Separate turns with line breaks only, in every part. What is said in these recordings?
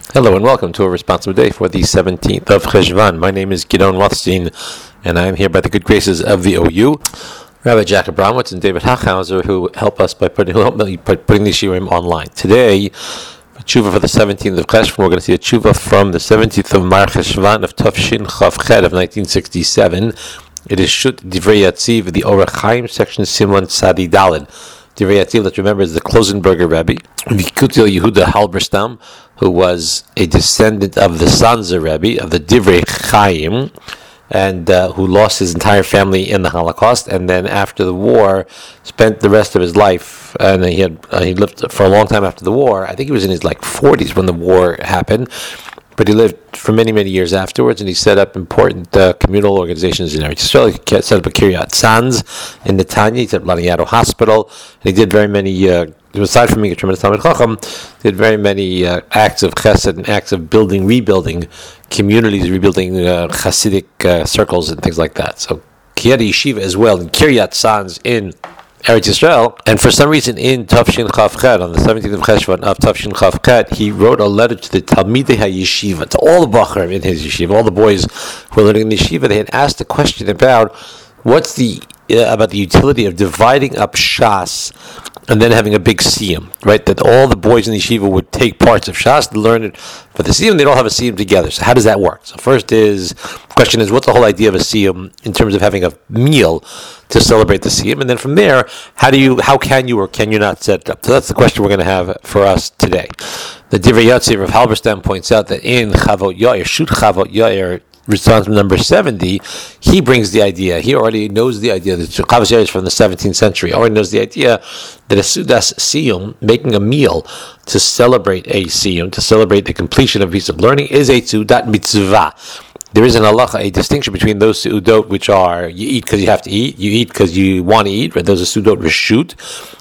Hello and welcome to a responsible day for the 17th of Cheshvan. My name is Gidon Rothstein, and I am here by the good graces of the OU, Rabbi Jack Abramowitz and David Hachhauser, who help us by putting the shiurim online. Today, tshuva for the 17th of Cheshvan, we're going to see a tshuva from the 17th of Mar Cheshvan of Tafshin Chav Chet of 1967. It is Shut Divrei Yatziv, the Orach Chaim, section Simon Tzadi Daled. Divrei Yatziv, let's remember, is the Klosenberger Rebbe, Vikutil Yehuda Halberstam, who was a descendant of the Sanzer Rebbe, of the Divrei Chaim, and who lost his entire family in the Holocaust, and then after the war, spent the rest of his life, and he lived for a long time after the war. I think he was in his 40s when the war happened, but he lived for many, many years afterwards, and he set up important communal organizations in Eretz Yisrael. He set up a Kiryat Sanz in Netanya. He set up Laniado Hospital, and he did very many, aside from being a tremendous Talmid Chacham, did very many acts of chesed and acts of rebuilding communities, rebuilding Hasidic circles and things like that. So he had a yeshiva as well in Kiryat Sanz in Eretz Yisrael, and for some reason in Tafshin Chav Chet, on the 17th of Cheshvan of Tafshin Chav Chet, he wrote a letter to the Talmidei HaYeshiva, to all the Bachar in his yeshiva, all the boys who were learning in the yeshiva. They had asked a question about about the utility of dividing up Shas and then having a big siyum, right? That all the boys in the yeshiva would take parts of Shas to learn it, but the siyum, they don't have a siyum together. So how does that work? So the question is, what's the whole idea of a siyum in terms of having a meal to celebrate the siyum? And then from there, how can you or can you not set it up? So that's the question we're going to have for us today. The Divrei Yatziv of Halberstam points out that in Chavot Yair, Shut Chavot Yair, response number 70, he brings the idea. He already knows the idea. The Chavos Yair is from the 17th century. Already knows the idea that a Sudas Siyum, making a meal to celebrate a Siyum, to celebrate the completion of a piece of learning, is a Sudat Mitzvah. There is in halacha a distinction between those Sudot which are you eat because you have to eat, you eat because you want to eat, right? Those are Sudot Reshut.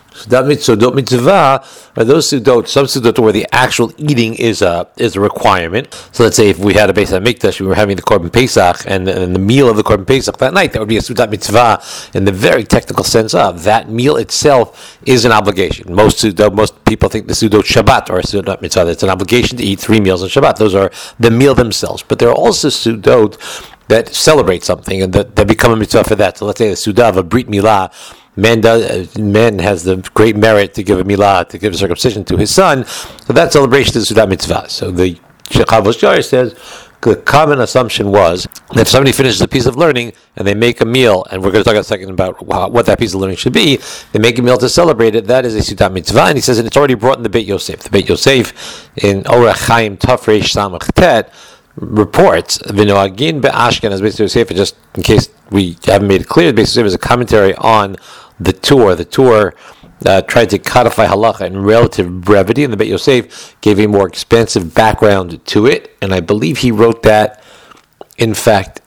Sudot Mitzvah are those Sudot, some Sudot where the actual eating is a requirement. So let's say if we had a Beis HaMikdash, we were having the Korban Pesach, and the meal of the Korban Pesach that night, that would be a Sudat Mitzvah in the very technical sense of that meal itself is an obligation. Most people think the Sudot Shabbat or a Sudat Mitzvah, it's an obligation to eat 3 meals on Shabbat. Those are the meal themselves. But there are also Sudot that celebrate something and that become a mitzvah for that. So let's say the Sudah of a Brit Milah, man has the great merit to give a milah, to give a circumcision to his son. So that celebration is Sudah mitzvah. So the Chavos Yair says the common assumption was that if somebody finishes a piece of learning and they make a meal, and we're going to talk in a second about what that piece of learning should be, they make a meal to celebrate it, that is a Sudah mitzvah. And he says, and it's already brought in the Beit Yosef. The Beit Yosef in Orach Chaim Taf Reish Samach Tet reports V'noagin be'Ashkenaz Beit Yosef, just in case we haven't made it clear, Beit Yosef is a commentary on the Tur. The Tur tried to codify halacha in relative brevity, and the Beit Yosef gave a more expansive background to it. And I believe he wrote that, in fact,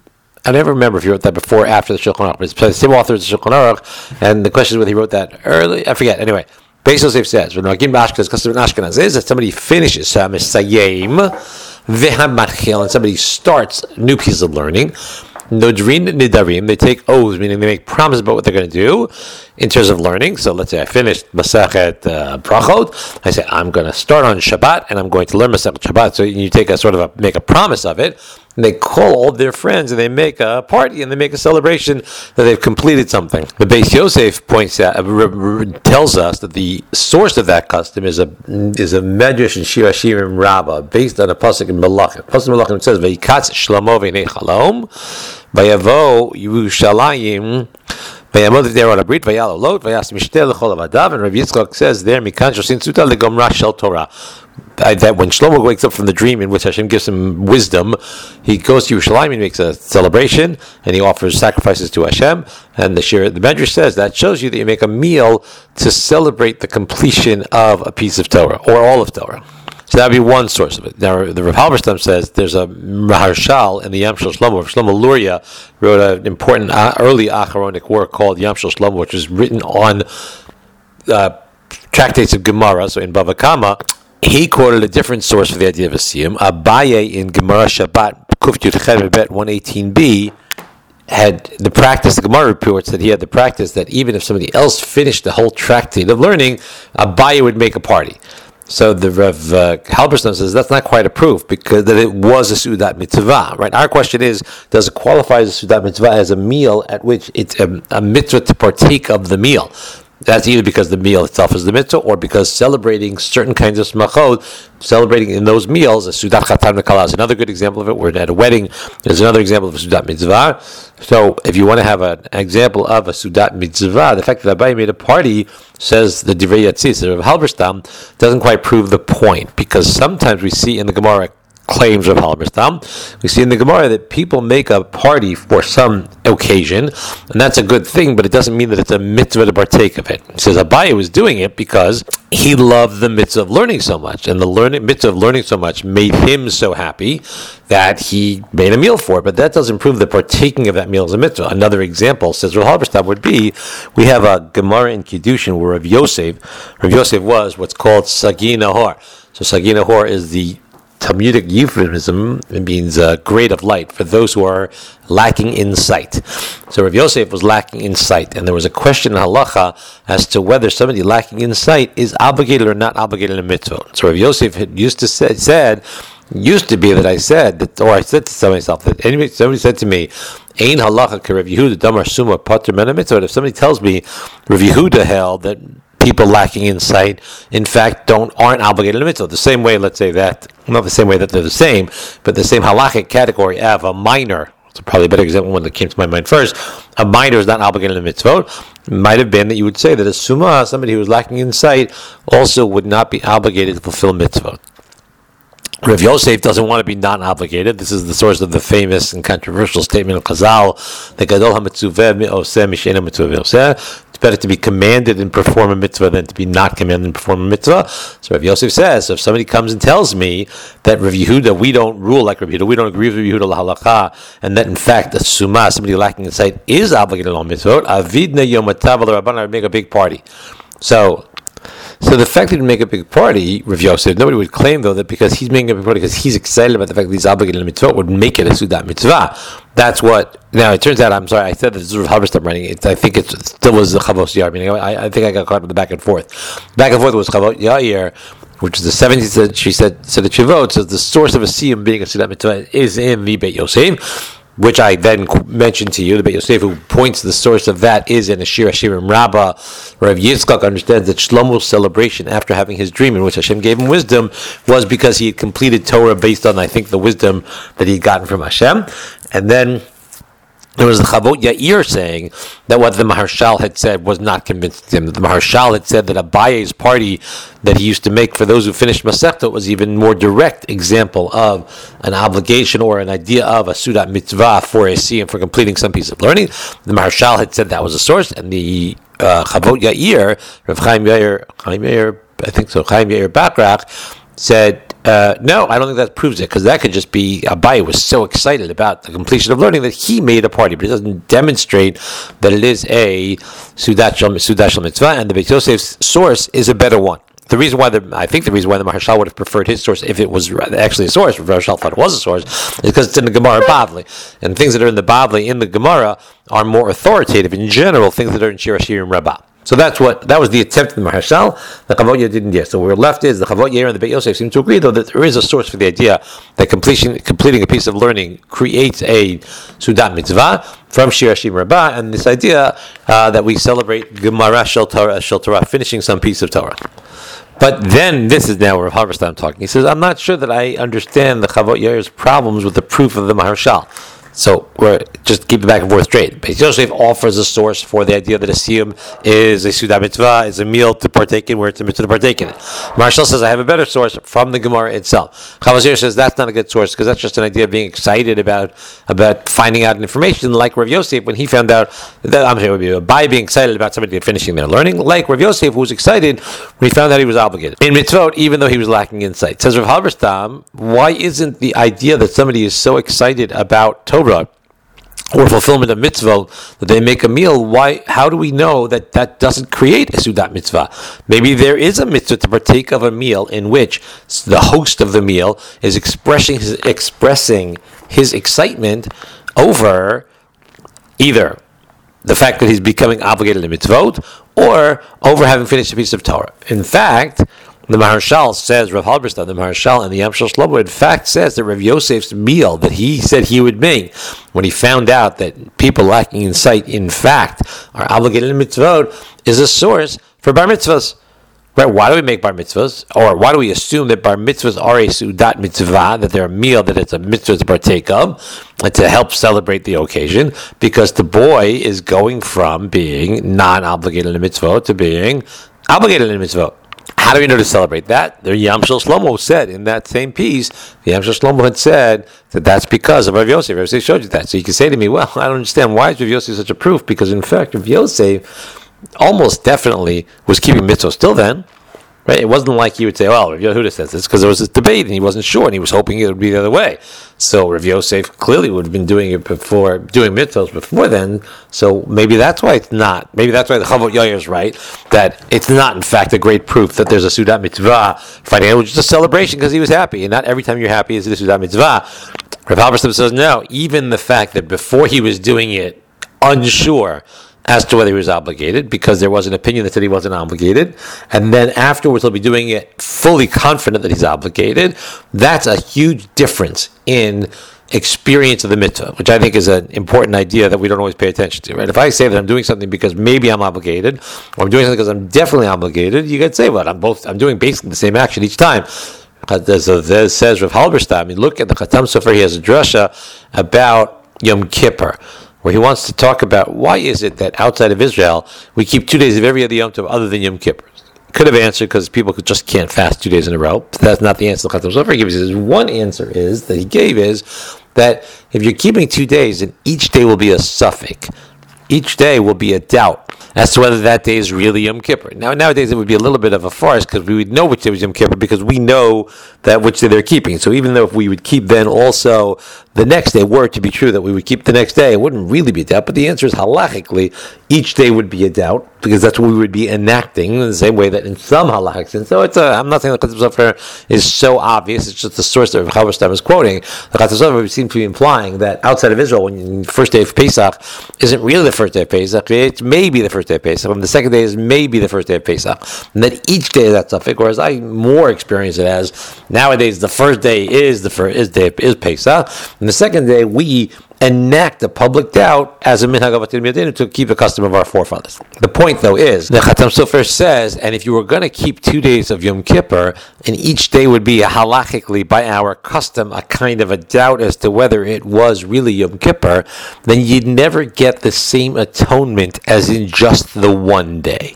I never remember if he wrote that before or after the Shulchan Aruch, but it's the same author as the Shulchan Aruch, and the question is whether he wrote that early, I forget. Anyway, Beit Yosef says, "V'noagin be'Ashkenaz," because Ashkenaz is that somebody finishes Misayim v'hamatchil, and somebody starts a new piece of learning. Nodrin nidarim, they take oaths, meaning they make promises about what they're going to do in terms of learning. So let's say I finished Masechet Brachot. I say I'm going to start on Shabbat and I'm going to learn Masechet Shabbat. So you take make a promise of it. And they call all their friends and they make a party and they make a celebration that they've completed something. The Beis Yosef tells us that the source of that custom is a Medrash in Shir Hashirim Rabbah based on a pasuk in Malachim. Pasuk in Malachim says, "Vayikatz Shlomo v'nei Chalom, vayavo Yerushalayim." And Rabbi Yitzchak says there, that when Shlomo wakes up from the dream in which Hashem gives him wisdom, he goes to Yerushalayim and makes a celebration, and he offers sacrifices to Hashem. And the Medrash says that shows you that you make a meal to celebrate the completion of a piece of Torah, or all of Torah. So that would be one source of it. Now, the Rav Halberstam says there's a Maharshal in the Yam Shel Shlomo. Shlomo Luria wrote an important early Acharonic work called Yam Shel Shlomo, which was written on tractates of Gemara, so in Bava Kama. He quoted a different source for the idea of a siyum. Abaye in Gemara Shabbat, Kuf Yud Chet Bet 118b, had the practice, the Gemara reports that he had the practice that even if somebody else finished the whole tractate of learning, Abaye would make a party. So the Rev Halberstam says that's not quite a proof because that it was a Sudat Mitzvah, right? Our question is, does it qualify as a Sudat Mitzvah as a meal at which it's a mitzvah to partake of the meal? That's either because the meal itself is the mitzvah, or because celebrating certain kinds of smachot, celebrating in those meals, a Sudat Chatan V'Kala is another good example of it. We're at a wedding. There's another example of a Sudat Mitzvah. So if you want to have an example of a Sudat Mitzvah, the fact that Abaye made a party, says the Divrei Yatzis of Halberstam, doesn't quite prove the point, because sometimes we see in the Gemara claims of Halberstam, we see in the Gemara that people make a party for some occasion, and that's a good thing, but it doesn't mean that it's a mitzvah to partake of it. He says Abaye was doing it because he loved the mitzvah of learning so much, and the mitzvah of learning so much made him so happy that he made a meal for it, but that doesn't prove that partaking of that meal is a mitzvah. Another example, says Rav Halberstam, would be, we have a Gemara in Kiddushin where Rav Yosef was what's called Sagi Nahor. So Sagi Nahor is the Talmudic euphemism. It means grade of light for those who are lacking in sight. So Rav Yosef was lacking in sight, and there was a question in halacha as to whether somebody lacking in sight is obligated or not obligated in a mitzvah. So Rav Yosef used to myself that anybody, somebody said to me, Ein halacha ke Rav Yehuda damar suma pater men mitzvah. If somebody tells me Rav Yehuda held that people lacking insight, in fact, aren't obligated to mitzvah. The same way, let's say that, not the same way that they're the same, but the same halachic category of a minor. It's probably a better example, one that came to my mind first. A minor is not obligated to mitzvah. It might have been that you would say that a sumah, somebody who was lacking insight, also would not be obligated to fulfill mitzvah. Rav Yosef doesn't want to be non-obligated. This is the source of the famous and controversial statement of Chazal, the Gadol HaMitzuveh mi'oseh mish'eino mitzuveh mi'oseh. It's better to be commanded and perform a mitzvah than to be not commanded and perform a mitzvah. So Rav Yosef says, so if somebody comes and tells me that Rav Yehuda, we don't rule like Rav Yehuda, we don't agree with Rav Yehuda l'halakha, and that in fact a sumah, somebody lacking insight, is obligated on mitzvot, avidna yom hatav l'rabbanan, I would make a big party. So the fact that he would make a big party, Rav Yosef, nobody would claim though that because he's making a big party because he's excited about the fact that he's obligated to mitzvah would make it a Sudat mitzvah. That's what. Now it turns out, I'm sorry, I said that this is Rav Halberstam writing it. I think it still was the Chavos Yair. Meaning, I think I got caught with the back and forth. Back and forth was Chavos Yair, which is the 17th. She said the Chivot says the source of a siyum being a Sudat mitzvah is in the Beit Yosef, which I then mentioned to you. The Beit Yosef, who points to the source of that, is in Ashir Hashirim Rabbah. Rav Yitzchak understands that Shlomo's celebration after having his dream, in which Hashem gave him wisdom, was because he had completed Torah based on, I think, the wisdom that he had gotten from Hashem. And then there was the Chavot Yair saying that what the Maharshal had said was not convincing him. The Maharshal had said that Abaye's party that he used to make for those who finished Masechta was even more direct example of an obligation or an idea of a Sudat Mitzvah for a siyum, for completing some piece of learning. The Maharshal had said that was a source, and the Chavot Yair, Rav Chaim Yair, Chaim Yair Bakrach, said, no, I don't think that proves it, because that could just be Abaye was so excited about the completion of learning that he made a party, but it doesn't demonstrate that it is a Sudat Shel Mitzvah, and the Beit Yosef's source is a better one. The reason why the Maharshal would have preferred his source, if it was actually a source, if Maharshal thought it was a source, is because it's in the Gemara Bavli, and things that are in the Bavli in the Gemara are more authoritative in general. Things that are in Shir Hashirim Rabbah. So that was the attempt of the Maharshal. The Chavot Yair didn't yet. So where we're left is the Chavot Yair and the Beit Yosef seem to agree, though, that there is a source for the idea that completing a piece of learning creates a Sudat Mitzvah from Shir Hashirim Rabbah, and this idea that we celebrate Gemara Shel Torah, finishing some piece of Torah. But then, this is now where Rav Halberstam talking. He says, I'm not sure that I understand the Chavot Yair's problems with the proof of the Maharshal. So we're just keep it back and forth straight. Beit Yosef offers a source for the idea that a siyum is a Sudat mitzvah, is a meal to partake in, where it's a mitzvah to partake in it. Maharshal says, I have a better source from the Gemara itself. Chavos Yair says that's not a good source, because that's just an idea of being excited about finding out information, like Rav Yosef when he found out that it would be by being excited about somebody finishing their learning, like Rav Yosef who was excited when he found out he was obligated in mitzvot, even though he was lacking insight. Says Rav Halberstam, why isn't the idea that somebody is so excited about Torah or fulfillment of mitzvah that they make a meal? How do we know that doesn't create a Sudat mitzvah? Maybe there is a mitzvah to partake of a meal in which the host of the meal is expressing his excitement over either the fact that he's becoming obligated to mitzvot or over having finished a piece of Torah. In fact, The Maharshal says, Rav Halberstam, the Maharshal and the Yamshel Shlomo, in fact says that Rav Yosef's meal that he said he would make when he found out that people lacking insight, in fact, are obligated in mitzvot, is a source for bar mitzvahs. Right? Why do we make bar mitzvahs? Or why do we assume that bar mitzvahs are a sudat mitzvah, that they're a meal, that it's a mitzvah to partake of, and to help celebrate the occasion? Because the boy is going from being non-obligated in mitzvah to being obligated in mitzvah. How do we know to celebrate that? The Yamshel Shlomo said in that same piece, the Yamshel Shlomo had said that that's because of Rav Yosef. Rav Yosef showed you that. So you can say to me, well, I don't understand. Why is Rav Yosef such a proof? Because in fact, Rav Yosef almost definitely was keeping mitzvah still then. Right? It wasn't like he would say, well, Rav Yehuda says this because there was this debate and he wasn't sure and he was hoping it would be the other way. So Rav Yosef clearly would have been doing it before, doing mitzvahs before then. So maybe that's why it's not. Maybe that's why the Chavot Yair is right, that it's not in fact a great proof that there's a Sudat Mitzvah. It was just a celebration because he was happy. And not every time you're happy is it a Sudat Mitzvah. Rav Halberstam says, no, even the fact that before he was doing it, unsure as to whether he was obligated, because there was an opinion that said he wasn't obligated, and then afterwards he'll be doing it fully confident that he's obligated. That's a huge difference in experience of the mitzvah, which I think is an important idea that we don't always pay attention to. Right? If I say that I'm doing something because maybe I'm obligated, or I'm doing something because I'm definitely obligated, you could say, well, I'm doing basically the same action each time. So there says Rav Halberstam, I mean, look at the Khatam Sofer, he has a drasha about Yom Kippur, where he wants to talk about why is it that outside of Israel we keep 2 days of every other Yom Tov other than Yom Kippur. Could have answered because people just can't fast 2 days in a row. But that's not the answer the Khatam Sofer gives. His one answer is that he gave is that if you're keeping 2 days, and each day will be a suffix, each day will be a doubt as to whether that day is really Yom Kippur. Now, nowadays it would be a little bit of a farce because we would know which day was Yom Kippur because we know that which day they're keeping. So even though if we would keep then also the next day, were it to be true that we would keep the next day, it wouldn't really be a doubt. But the answer is halachically, each day would be a doubt because that's what we would be enacting in the same way that in some halachics. And so I'm not saying the Khatam Sofer is so obvious. It's just the source that Rav Halberstam is quoting. The Khatam Sofer seems to be implying that outside of Israel, when the first day of Pesach isn't really the first day of Pesach, it's maybe the first day of Pesach, and the second day is maybe the first day of Pesach, and that each day is that suffix. Whereas I more experience it as nowadays the first day is Pesach, and the second day we enact a public doubt as a minhag avatim yadinu to keep the custom of our forefathers. The point, though, is the Khatam Sofer says, and if you were going to keep 2 days of Yom Kippur, and each day would be halachically by our custom a kind of a doubt as to whether it was really Yom Kippur, then you'd never get the same atonement as in just the one day.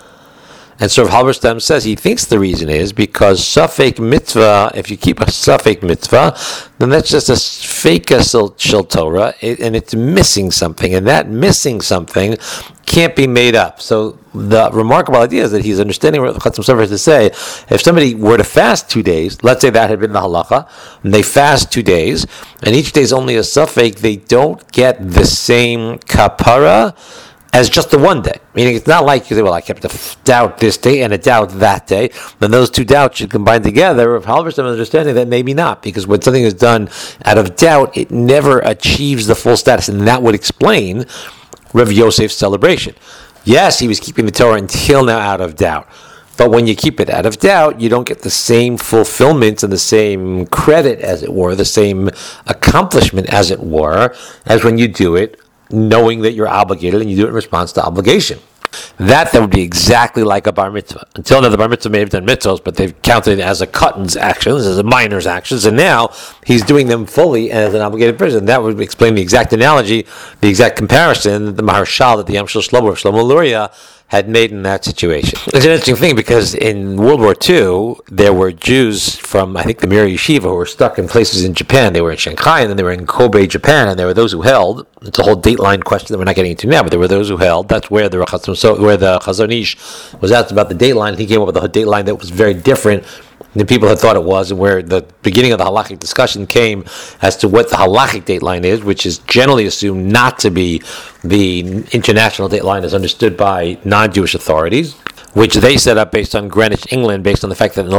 And so Rav Halberstam says he thinks the reason is because suffix mitzvah, if you keep a suffix mitzvah, then that's just a fake shel Torah, and it's missing something, and that missing something can't be made up. So the remarkable idea is that he's understanding what the Khatam Sofer has to say. If somebody were to fast 2 days, let's say that had been the halacha, and they fast 2 days, and each day is only a suffix, they don't get the same kapara as just the one day. Meaning it's not like you say, well, I kept a doubt this day and a doubt that day. Then those two doubts should combine together. If Halberstam understanding that maybe not, because when something is done out of doubt, it never achieves the full status. And that would explain Rav Yosef's celebration. Yes, he was keeping the Torah until now out of doubt. But when you keep it out of doubt, you don't get the same fulfillment and the same credit, as it were, the same accomplishment, as it were, as when you do it knowing that you're obligated and you do it in response to obligation. That would be exactly like a bar mitzvah. Until now, the bar mitzvah may have done mitzvahs, but they've counted it as a katan actions, as a minor's actions, and now he's doing them fully as an obligated person. That would explain the exact analogy, the exact comparison that the Maharshal, that the Yamshel Shlomo of Shlomo Luria had made in that situation. It's an interesting thing because in World War II, there were Jews from, I think, the Mir Yeshiva who were stuck in places in Japan. They were in Shanghai and then they were in Kobe, Japan, and there were those who held, it's a whole dateline question that we're not getting into now, but there were those who held, that's where the Chazon Ish was asked about the dateline. He came up with a dateline that was very different than people had thought it was, and where the beginning of the halachic discussion came as to what the halachic dateline is, which is generally assumed not to be the international dateline as understood by non-Jewish authorities. which they set up based on Greenwich, England, based on the fact that in the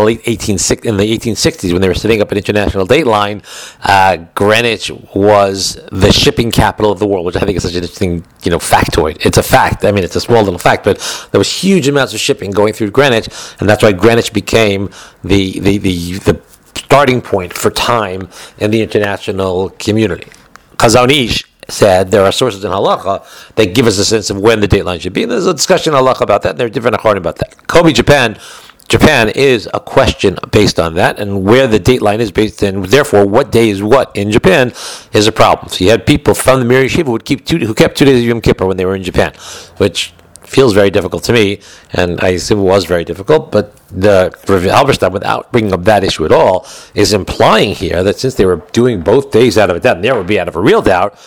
1860s, when they were setting up an international date line, Greenwich was the shipping capital of the world, which I think is such an interesting, factoid. It's a fact. I mean, it's a small little fact, but there was huge amounts of shipping going through Greenwich, and that's why Greenwich became the starting point for time in the international community. Chazon Ish said there are sources in halacha that give us a sense of when the date line should be. And there's a discussion in halacha about that, and there are different acharonim about that. Kobe, Japan is a question based on that, and where the date line is based, and therefore what day is what in Japan is a problem. So you had people from the Mir Yeshiva who kept 2 days of Yom Kippur when they were in Japan, which feels very difficult to me, and I assume it was very difficult, but the Rav Halberstam, without bringing up that issue at all, is implying here that since they were doing both days out of a doubt, and there would be out of a real doubt,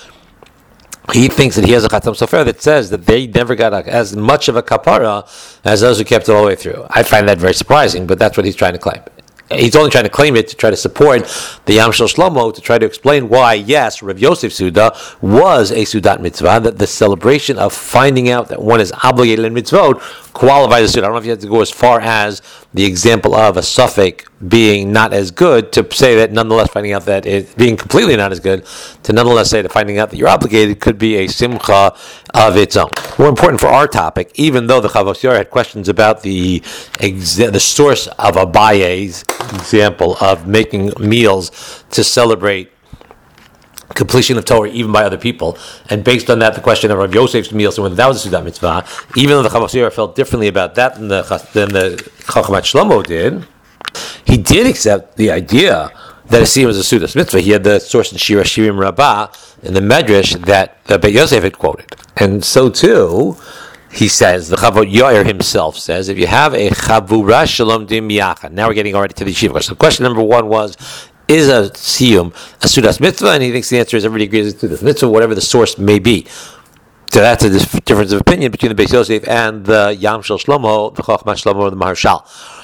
he thinks that he has a Chatam Sofer that says that they never got as much of a kapara as those who kept it all the way through. I find that very surprising, but that's what he's trying to claim. He's only trying to claim it to try to support the Yam Shel Shlomo, to try to explain why, yes, Rav Yosef Suda was a Sudat mitzvah, that the celebration of finding out that one is obligated in mitzvot qualifies as Suda. I don't know if you have to go as far as the example of a suffix being not as good to say that nonetheless finding out that it being completely not as good, to nonetheless say that finding out that you're obligated could be a simcha of its own. More important for our topic, even though the Chavos Yair had questions about the source of Abaye's example of making meals to celebrate completion of Torah even by other people, and based on that the question of Rav Yosef's meal, so when that was a Sudat mitzvah, even though the Chavos Yair felt differently about that than the Chochamat Shlomo did, he did accept the idea that a siyum was a Sudas mitzvah. He had the source in Shira Shirim Rabbah in the Medrash that the Beit Yosef had quoted, and so too he says, the Chavot Yair himself says, if you have a Chavura Shalom Dim Yachad, now we're getting already to the Yeshiva. So question number one was, is a siyum a Sudas mitzvah? And he thinks the answer is everybody agrees it's Sudas mitzvah, whatever the source may be. So that's a difference of opinion between the Beis Yosef and the Yam Shel Shlomo, the Chochmat Shlomo, or the Maharshal.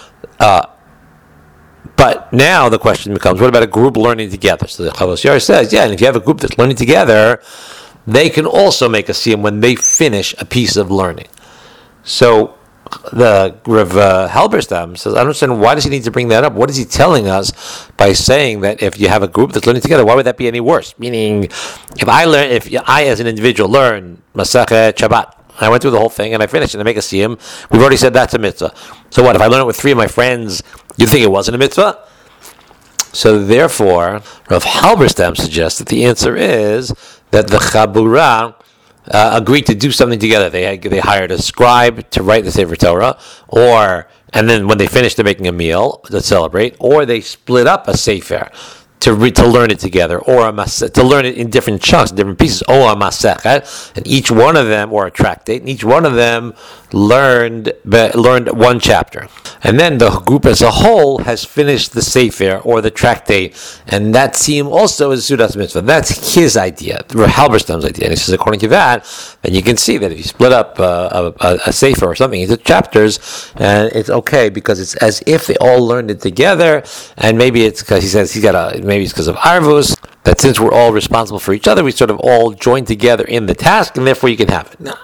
But now the question becomes, what about a group learning together? So the Chavos Yair says, yeah, and if you have a group that's learning together, they can also make a siyum when they finish a piece of learning. So the Rav Halberstam says, I don't understand, why does he need to bring that up? What is he telling us by saying that if you have a group that's learning together, why would that be any worse? Meaning, if I as an individual learn Masechet Shabbat, I went through the whole thing and I finished and I make a siyum, we've already said that's a mitzvah. So what, if I learn it with 3 of my friends, you think it wasn't a mitzvah? So therefore, Rav Halberstam suggests that the answer is that the Chabura agreed to do something together. They hired a scribe to write the Sefer Torah, and then when they finished, they're making a meal to celebrate, or they split up a Sefer to learn it together, or to learn it in different chunks, different pieces, or a masechet, and each one of them, or a tractate, and each one of them learned one chapter. And then the group as a whole has finished the Sefer, or the tractate, and that siyum also is Sudas Mitzvah. That's his idea, Halberstam's idea. And he says, according to that, then you can see that if you split up a Sefer or something into chapters, and it's okay, because it's as if they all learned it together, and maybe it's because he says maybe it's because of Arvus, that since we're all responsible for each other, we sort of all join together in the task, and therefore you can have it. Now,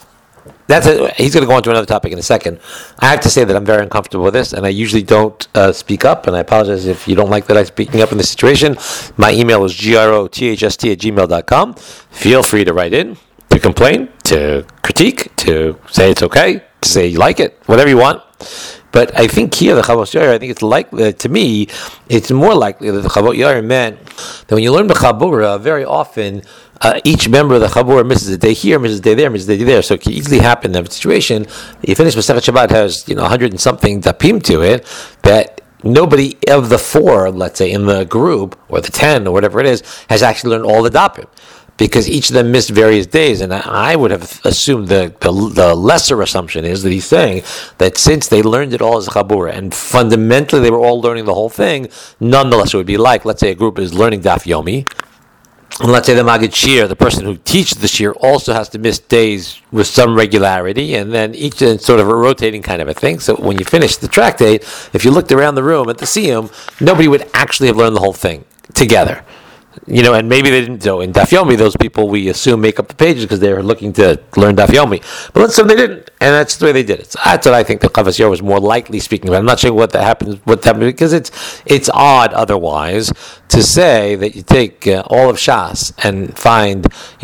he's going to go on to another topic in a second. I have to say that I'm very uncomfortable with this, and I usually don't speak up, and I apologize if you don't like that I'm speaking up in this situation. My email is grothst@gmail.com. Feel free to write in, to complain, to critique, to say it's okay, to say you like it, whatever you want. But I think here, the Chavos Yair, I think it's likely, to me, it's more likely that the Chavos Yair meant that when you learn B'Chabura, very often, each member of the Chabura misses a day here, misses a day there, misses a day there. So it can easily happen in a situation, you finish Masechet Shabbat, has 100 and something dapim to it, that nobody of the 4, let's say, in the group, or the 10, or whatever it is, has actually learned all the dapim, because each of them missed various days. And I would have assumed the lesser assumption is that he's saying that since they learned it all as a Chabura, and fundamentally they were all learning the whole thing, nonetheless it would be like, let's say a group is learning Daf Yomi, and let's say the Magid Shir, the person who teaches the Shir, also has to miss days with some regularity, and then each is sort of a rotating kind of a thing. So when you finish the tractate, if you looked around the room at the siyum, nobody would actually have learned the whole thing together. And maybe they didn't. So in Daf Yomi, those people we assume make up the pages because they were looking to learn Daf Yomi. But let's assume they didn't, and that's the way they did it. So that's what I think the Chavas Yair was more likely speaking about. I'm not sure what happened because it's odd otherwise to say that you take all of Shas and find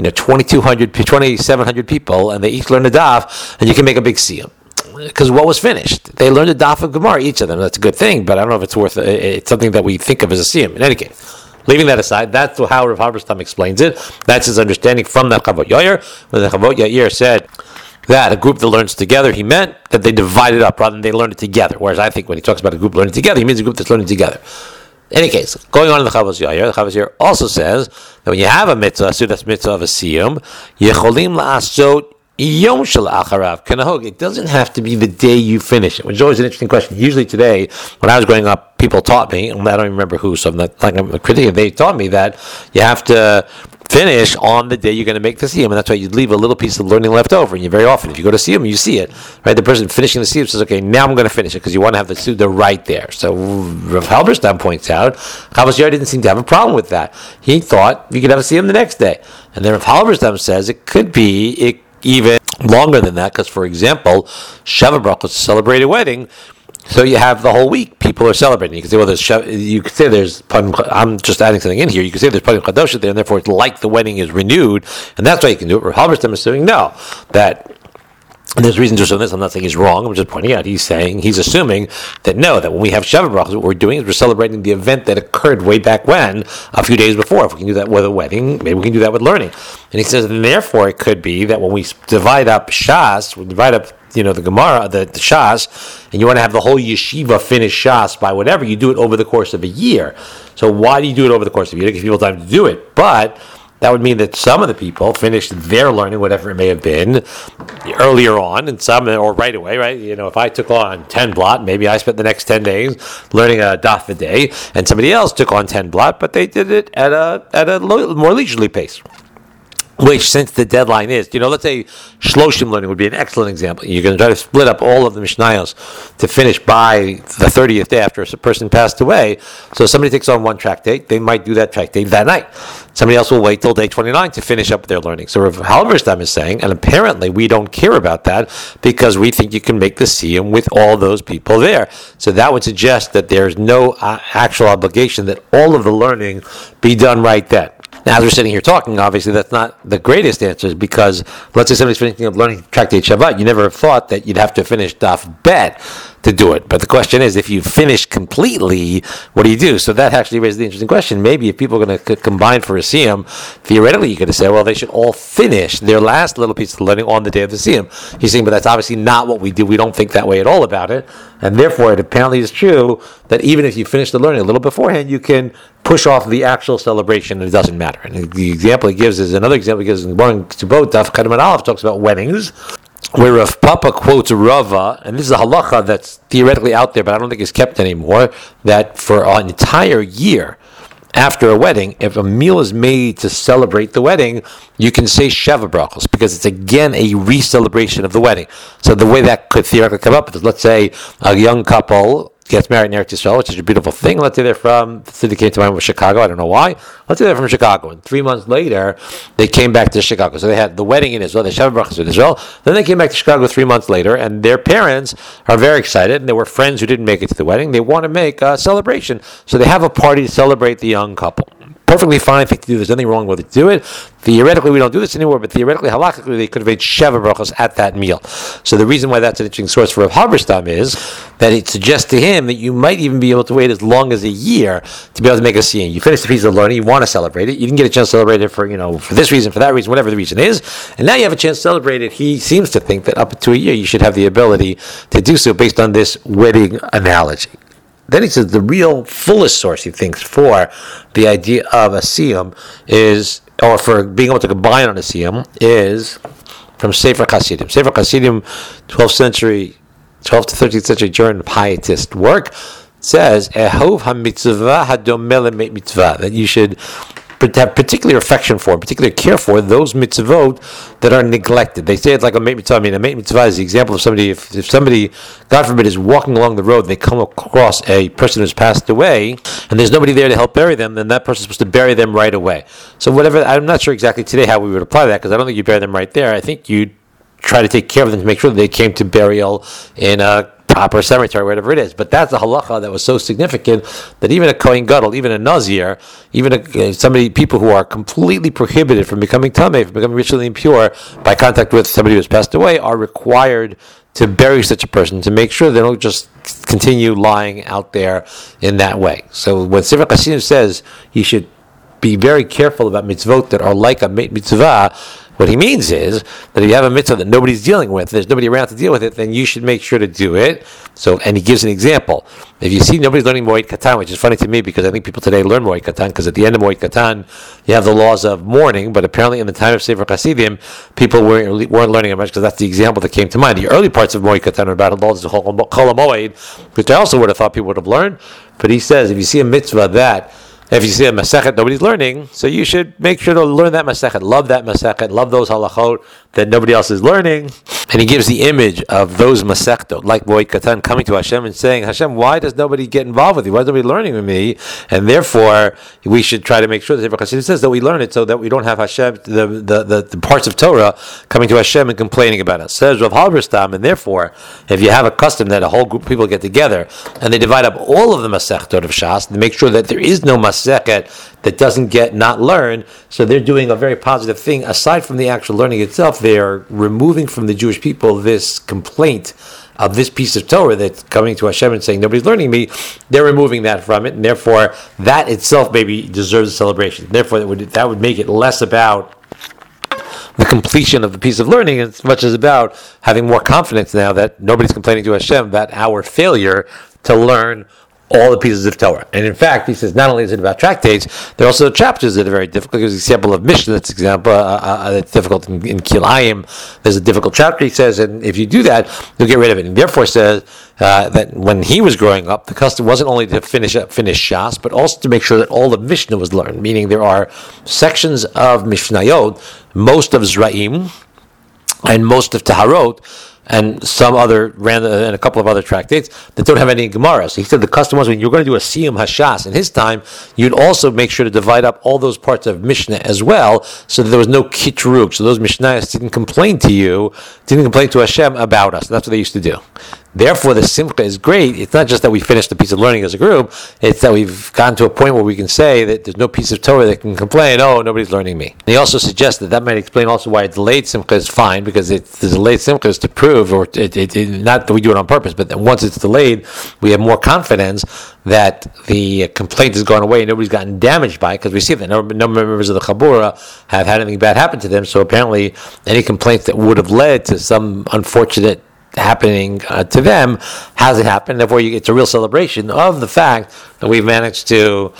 2,700 people, and they each learn a Daf, and you can make a big siyum. Because what was finished? They learned a Daf of Gemara, each of them. That's a good thing, but I don't know if it's worth. It's something that we think of as a siyum. In any case. Leaving that aside, that's how Rav Halberstam explains it. That's his understanding from the Chavot Yair. When the Chavot Yair said that a group that learns together, he meant that they divide it up rather than they learn it together. Whereas I think when he talks about a group learning together, he means a group that's learning together. In any case, going on in the Chavot Yair, the Chavot Yair also says that when you have a mitzvah, a Sudas mitzvah of a siyum, yecholim la'asot Yom shel acharav kanahog. It doesn't have to be the day you finish it, which is always an interesting question. Usually today, when I was growing up, people taught me, and I don't even remember who, so I'm not like I'm a critic, they taught me that you have to finish on the day you're going to make the siyum, and that's why you leave a little piece of learning left over. And you very often, if you go to siyum, you see it, right? The person finishing the siyum says, "Okay, now I'm going to finish it," because you want to have the suda right there. So Rav Halberstam points out, Chavos Yair didn't seem to have a problem with that. He thought you could have a siyum the next day, and then Rav Halberstam says it could be even longer than that, because, for example, Sheva Brachos, a celebrated wedding, so you have the whole week. People are celebrating. You can say, well, you could say there's. I'm just adding something in here. You could say there's Panim Chadosh there, and therefore it's like the wedding is renewed, and that's why you can do it. Rav Halberstam is saying no, that. And there's reason to assume this. I'm not saying he's wrong. I'm just pointing out. He's assuming that no, that when we have Sheva Brachos, what we're doing is we're celebrating the event that occurred way back when, a few days before. If we can do that with a wedding, maybe we can do that with learning. And he says, and therefore, it could be that when we divide up Shas, we divide up the Gemara, the Shas, and you want to have the whole yeshiva finish Shas by whatever, you do it over the course of a year. So why do you do it over the course of a year? To give people time to do it. But that would mean that some of the people finished their learning, whatever it may have been, earlier on, and some, or right away, right? If I took on 10 blot, maybe I spent the next 10 days learning a daf a day, and somebody else took on 10 blot, but they did it at a more leisurely pace. Which, since the deadline is, let's say Shloshim learning would be an excellent example. You're going to try to split up all of the Mishnayos to finish by the 30th day after a person passed away. So somebody takes on one tractate, they might do that tractate that night. Somebody else will wait till day 29 to finish up their learning. So Rav Halberstam is saying, and apparently we don't care about that because we think you can make the siyum with all those people there. So that would suggest that there's no actual obligation that all of the learning be done right then. Now, as we're sitting here talking, obviously that's not the greatest answer, because let's say somebody's finishing up learning Tractate Shabbat, you never have thought that you'd have to finish Daf Bet to do it. But the question is, if you finish completely, what do you do? So that actually raises the interesting question. Maybe if people are going to combine for a siyum, theoretically you could say, well, they should all finish their last little piece of learning on the day of the siyum. He's saying, but that's obviously not what we do. We don't think that way at all about it. And therefore, it apparently is true that even if you finish the learning a little beforehand, you can push off the actual celebration, and it doesn't matter. And the example he gives is another example he gives in Gemara Ketubot, Daf Kadmon Aleph, talks about weddings, where Rav Papa quotes Rava, and this is a halacha that's theoretically out there, but I don't think it's kept anymore, that for an entire year after a wedding, if a meal is made to celebrate the wedding, you can say Sheva Brachos, because it's again a re-celebration of the wedding. So the way that could theoretically come up is, let's say a young couple gets married in Eretz Yisrael, which is a beautiful thing. Let's say they're from, the city came to mind was Chicago, I don't know why. Let's say they're from Chicago, and 3 months later, they came back to Chicago. So they had the wedding in Israel, they Sheva Brachos in Israel, then they came back to Chicago 3 months later, and their parents are very excited, and there were friends who didn't make it to the wedding. They want to make a celebration. So they have a party to celebrate the young couple. Perfectly fine thing to do. There's nothing wrong with it to do it. Theoretically, we don't do this anymore, but theoretically, halakhically, they could have made Sheva Brachos at that meal. So the reason why that's an interesting source for Rav Halberstam is that it suggests to him that you might even be able to wait as long as a year to be able to make a siyum. You finish the piece of learning, you want to celebrate it. You didn't get a chance to celebrate it for this reason, for that reason, whatever the reason is, and now you have a chance to celebrate it. He seems to think that up to a year, you should have the ability to do so based on this wedding analogy. Then he says the real fullest source, he thinks, for the idea of a siyum is, or for being able to combine on a siyum, is from Sefer Chassidim. Sefer Chassidim, 12th to 13th century German pietist work, says, Ehov ha-mitzvah ha-domeh le-mitzvah, that you should have particular affection for, particular care for those mitzvot that are neglected. They say it's like a meit mitzvah. I mean, a meit mitzvah is the example of somebody, if somebody, God forbid, is walking along the road, they come across a person who's passed away, and there's nobody there to help bury them, then that person's supposed to bury them right away. So whatever, I'm not sure exactly today how we would apply that, because I don't think you bury them right there. I think you try to take care of them to make sure that they came to burial in a proper cemetery, whatever it is. But that's the halacha that was so significant that even a Kohen Gadol, even a Nazir, even people who are completely prohibited from becoming tamei, from becoming ritually impure by contact with somebody who has passed away, are required to bury such a person to make sure they don't just continue lying out there in that way. So when Sefer Chassidim says you should be very careful about mitzvot that are like a mitzvah, what he means is that if you have a mitzvah that nobody's dealing with, there's nobody around to deal with it, then you should make sure to do it. So, and he gives an example. If you see nobody's learning Moed Katan, which is funny to me because I think people today learn Moed Katan, because at the end of Moed Katan, you have the laws of mourning, but apparently in the time of Sefer Chassidim, people weren't learning it much because that's the example that came to mind. The early parts of Moed Katan are about the laws of Chol HaMoed, which I also would have thought people would have learned. But he says, if you see a mitzvah that, if you see a Masechet nobody's learning, so you should make sure to learn that Masechet, love that Masechet, love those halachot that nobody else is learning. And he gives the image of those Masechtot, like Moed Katan, coming to Hashem and saying, Hashem, why does nobody get involved with you? Why is nobody learning with me? And therefore, we should try to make sure that Sefer Chassidim says that we learn it so that we don't have Hashem, the parts of Torah, coming to Hashem and complaining about us. Says Rav Halberstam, and therefore, if you have a custom that a whole group of people get together and they divide up all of the Masechtot of Shas, to make sure that there is no Masechet that doesn't get not learned, so they're doing a very positive thing. Aside from the actual learning itself, they are removing from the Jewish people this complaint of this piece of Torah that's coming to Hashem and saying, nobody's learning me. They're removing that from it, and therefore that itself maybe deserves a celebration. Therefore that would make it less about the completion of the piece of learning as much as about having more confidence now that nobody's complaining to Hashem about our failure to learn all the pieces of Torah. And in fact, he says not only is it about tractates, there are also chapters that are very difficult. There's an example of Mishnah that's difficult in Kilayim. There's a difficult chapter, he says, and if you do that, you'll get rid of it. And therefore says that when he was growing up, the custom wasn't only to finish Shas, but also to make sure that all the Mishnah was learned, meaning there are sections of Mishnayot, most of Zra'im, and most of Taharot, and some other and a couple of other tractates that don't have any Gemara. So he said the custom was when you're going to do a Siyum Hashas in his time, you'd also make sure to divide up all those parts of Mishnah as well, so that there was no Kitrug. So those Mishnayos didn't complain to Hashem about us. That's what they used to do. Therefore, the Simcha is great. It's not just that we finished a piece of learning as a group, it's that we've gotten to a point where we can say that there's no piece of Torah that can complain, oh, nobody's learning me. And he also suggests that might explain also why a delayed Simcha is fine, because the delayed Simcha is to prove, or not that we do it on purpose, but that once it's delayed, we have more confidence that the complaint has gone away and nobody's gotten damaged by it, because we see that no members of the Chabura have had anything bad happen to them, so apparently any complaints that would have led to some unfortunate happening to them hasn't happened. Therefore, it's a real celebration of the fact that we've managed to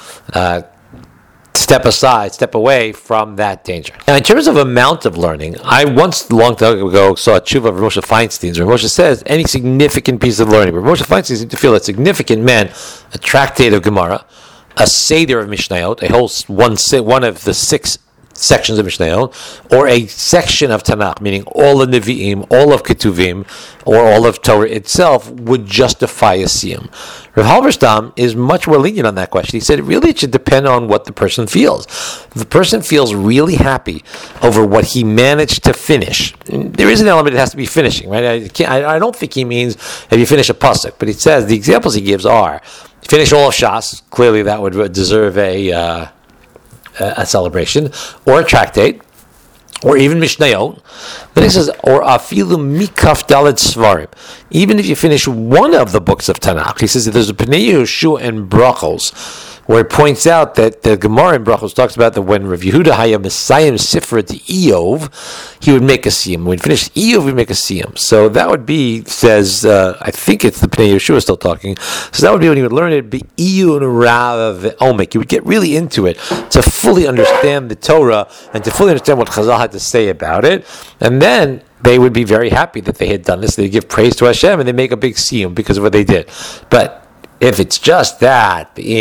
step away from that danger. Now, in terms of amount of learning, I once, a long time ago, saw a tshuva of Moshe Feinstein, where Moshe says any significant piece of learning, where Moshe Feinstein seemed to feel that significant meant a tractate of Gemara, a seder of Mishnayot, a whole one of the 6 sections of Mishnayot, or a section of Tanakh, meaning all of Nevi'im, all of Ketuvim, or all of Torah itself, would justify a siyum. Rav Halberstam is much more lenient on that question. He said it should depend on what the person feels. If the person feels really happy over what he managed to finish, there is an element that has to be finishing, right? I don't think he means if you finish a pasuk, but he says the examples he gives are finish all of Shas, clearly that would deserve a celebration, or a tractate, or even Mishnayot. Then he says, or afilu mikaf dalet svarim. Even if you finish one of the books of Tanakh, he says that there's a Pnei Yehoshua and Brachos, where it points out that the Gemara in Brachos talks about that when Rav Yehuda Haya Messiah Sifra to Eov, he would make a siyum. When he finished Eov, he'd make a siyum. So that would be, says, I think it's the Pnei Yehoshua still talking, so that would be when he would learn it, be Iyun Rav Omek. He would get really into it to fully understand the Torah and to fully understand what Chazal had to say about it. And then they would be very happy that they had done this. They give praise to Hashem and they make a big siyum because of what they did. But if it's just that, but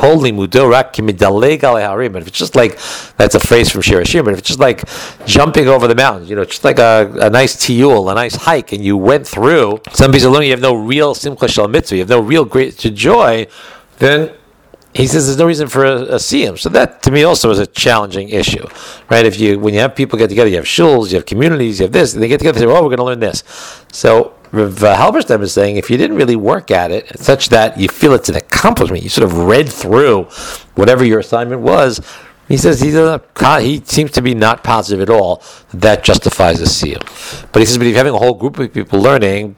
if it's just like, that's a phrase from Shir Hashir, but if it's just like jumping over the mountains, just like a nice tiyul, a nice hike, and you went through some piece of learning, you have no real simcha shel mitzvah, you have no real great joy, then he says there's no reason for a siyum. So that, to me, also is a challenging issue, right? When you have people get together, you have shuls, you have communities, you have this, and they get together and say, we're going to learn this. So Rav Halberstam is saying, if you didn't really work at it, such that you feel it's an accomplishment, you sort of read through whatever your assignment was, he says he seems to be not positive at all that justifies a siyum. But he says, but if you're having a whole group of people learning,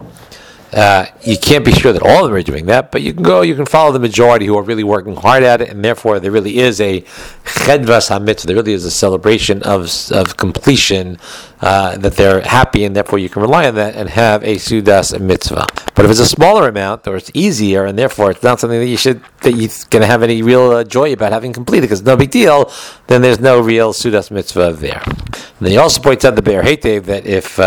you can't be sure that all of them are doing that, but you can follow the majority who are really working hard at it, and therefore there really is a chedvas hamitzvah, there really is a celebration of completion, that they're happy, and therefore you can rely on that and have a sudas mitzvah. But if it's a smaller amount, or it's easier, and therefore it's not something that you're going to have any real joy about having completed, because it's no big deal, then there's no real sudas mitzvah there. And then he also points out the Be'er Heitev that if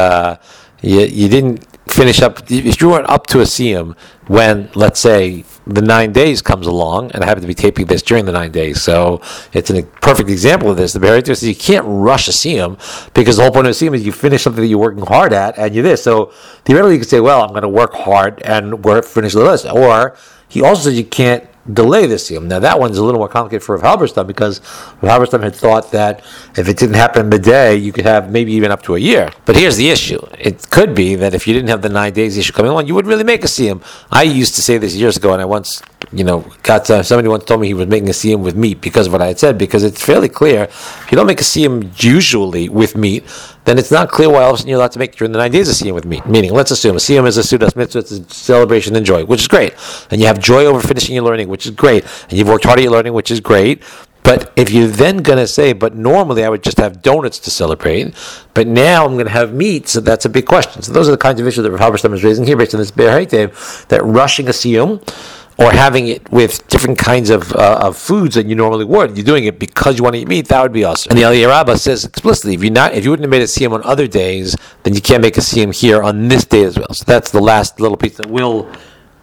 you didn't finish up, if you weren't up to a siyum when, let's say, the 9 days comes along, and I happen to be taping this during the 9 days, so it's a perfect example of this. The Be'er Heitev says you can't rush a siyum, because the whole point of a siyum is you finish something that you're working hard at, and you're this. So theoretically you could say, well, I'm going to work hard and finish the list. Or he also says you can't delay the siyum. Now that one's a little more complicated for Rav Halberstam, because Rav Halberstam had thought that if it didn't happen in the day, you could have maybe even up to a year. But here's the issue. It could be that if you didn't have the 9 days issue coming on, you wouldn't really make a siyum. I used to say this years ago, and I once, got somebody once told me he was making a siyum with meat because of what I had said, because it's fairly clear, if you don't make a siyum usually with meat, then it's not clear why all of a sudden you're allowed to make during the 9 days a siyum with meat. Meaning, let's assume a siyum is a sudas mitzvah, it's a celebration and joy, which is great. And you have joy over finishing your learning, which is great. And you've worked hard at your learning, which is great. But if you're then going to say, but normally I would just have donuts to celebrate, but now I'm going to have meat, so that's a big question. So those are the kinds of issues that Rav Halberstam is raising here based on this Be'er Heitev, that rushing a siyum, or having it with different kinds of foods that you normally would, you're doing it because you want to eat meat, that would be awesome. And the Aliyah Rabbah says explicitly, if you wouldn't have made a siyum on other days, then you can't make a siyum here on this day as well. So that's the last little piece that we'll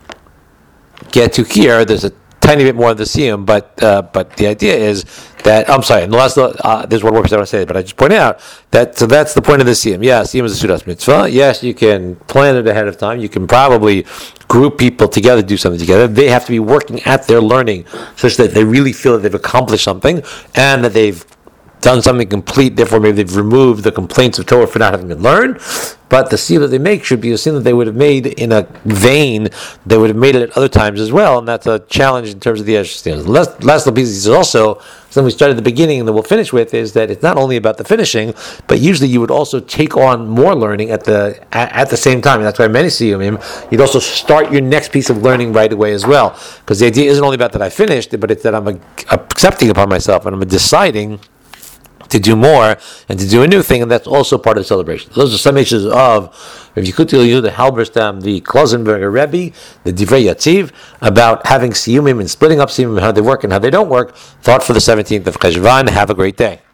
get to here. There's a tiny bit more of the siyum, but the idea is that, I'm sorry, and the last, there's one more piece I want to say, but I just point out that, so that's the point of the siyum. Yeah, siyum is a sudas mitzvah. Yes, you can plan it ahead of time. You can probably group people together, do something together. They have to be working at their learning such that they really feel that they've accomplished something and that they've done something complete, therefore maybe they've removed the complaints of Torah for not having been learned. But the siyum that they make should be a siyum that they would have made in a vein, they would have made it at other times as well, and that's a challenge in terms of the Eshus. Last little piece is also, something we started at the beginning and that we'll finish with, is that it's not only about the finishing, but usually you would also take on more learning at the same time. And that's why many siyumim, you'd also start your next piece of learning right away as well. Because the idea isn't only about that I finished, but it's that I'm accepting upon myself and I'm deciding to do more and to do a new thing, and that's also part of the celebration. Those are some issues of Rav Yekutiel Yehuda Halberstam, the Klosenberger Rebbe, the Divrei Yatziv, about having siyumim and splitting up siyumim, how they work and how they don't work, thought for the 17th of Cheshvan. Have a great day.